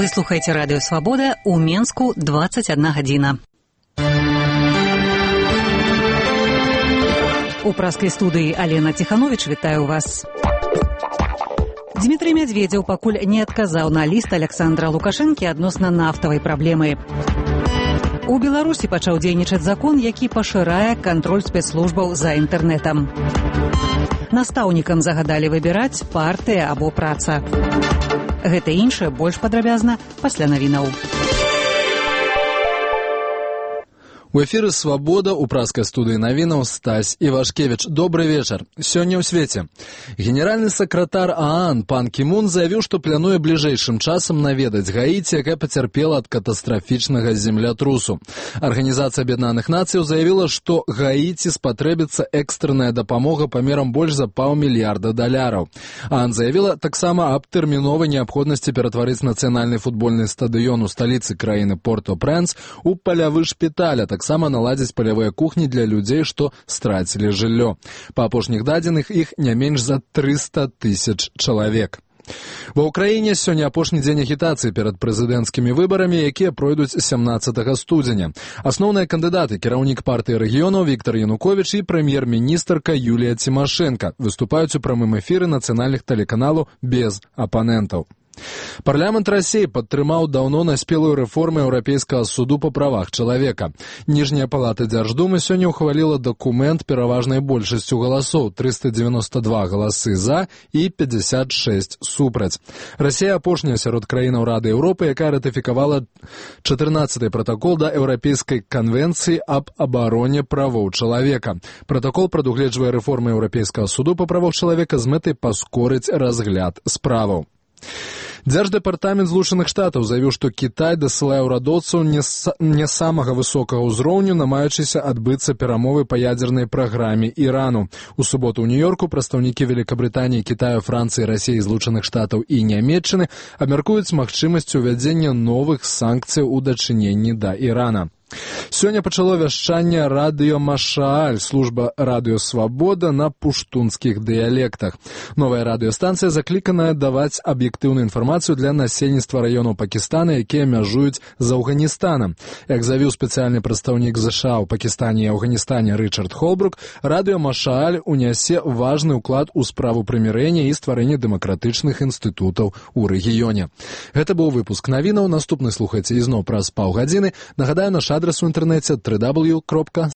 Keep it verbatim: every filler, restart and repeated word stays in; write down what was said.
Вы слухаеце радыё Свабода, у Менску дваццаць адна гадзіна. У праскай студыі Алена Тиханович вітаю вас. Дмітрый Медведзеў пакуль не адказаў на ліст Александра Лукашэнкі адносна нафтавай праблемы. У Беларусі пачаў дзейнічаць закон, які пашырае кантроль спецслужбаў за інтэрнэтам. Настаўнікам загадалі выбіраць партыя або праца. Гэта і іншае больш падрабязна пасля навінаў. У эфіры «Свабода» у праскай студыі навінаў Стась Івашкевіч. Добрый вечар. Сёння ў свеце. Генеральны сакратар ААН пан Кімун заявіў, што плануе бліжэйшым часам наведаць Гаіці, якая пацярпела ад катастрафічнага землятрусу. Арганізацыя Аб'яднаных Нацыяў заявіла, што Гаіці спатрэбіцца экстранная дапамога памерам больш за паўмільярда даляраў. ААН заявіла таксама аб тэрміновай неабходнасці ператварыць нацыянальны футбольны стадыён у сталіцы краіны Порт-о-Прэнс у палявы шпіталь, таксама наладзіць палявыя кухні для людзей, што страцілі жыллё. Па апошніх дадзеных іх не менш за трыста тысяч чалавек. Ва ўкраіне сёння апошні дзень агітацыі перад прэзідэнцкімі выбарамі, якія пройдуць сямнаццатага студзеня. Асноўныя кандыдаты — кіраўнік партыі рэгіёнаў Віктар Януковіч і прэм'ер-міністрка Юлія Цімашэнка — выступаюць у прамым эфіры нацыянальных тэлеканалаў без апанентаў. Парламент Расіі падтрымаў даўно наспелую рэформу Еўрапейскага суду па правах чалавека. Ніжняя палата Дзярждумы сёння ўхваліла дакумент пераважнай большасцю галасоў — трыста дзевяноста два галасы «за» і пятьдесят шесть супраць. Расія апошняя сярод краінаў Рады Еўропы, якая ратыфікавала чатырнаццаты пратакол да Еўрапейскай канвенцыі аб абароне правоў чалавека. Пратакол прадугледжвае рэформу Еўрапейскага суду па правах чалавека з мэтай паскорыць разгляд справаў. Дзярждэпартамент Злучаных Штатаў заявіў, што Кітай дасылае ўрадоўцаў не, с... не самага высокага ўзроўню, намагаючыся адбыцца перамовы па ядзернай праграме Ірану. У суботу ў Нью-Йорку прадстаўнікі Великабрытаніі, Кітаю, Францыі, Расіі, Злучаных Штатаў і Нямецчыны абмяркуюць магчымасць увядзення новых санкцый у дачыненні да Ірана. Сёння пачало вяшчанне радыё Машааль, служба радыё Свабода на пуштунскіх дыялектах. Новая радыёстанцыя закліканая даваць аб'ектыўную інфармацыю для насельніцтва раёнаў Пакістана, якія мяжуюць з Афганістанам. Як заявіў спецыяльны прадстаўнік ЗША ў Пакістане і Афганістане Рычард Холбрук, радыё Машааль унясе важны ўклад у справу прымірэння і стварэння дэмакратычных інстытутаў у рэгіёне. Гэта быў выпуск навінаў. Наступны слухайце ізноў праз паўгадзіны. Нагадаю, наш адрес у інтэрнэце дабл ю дабл ю дабл ю крапка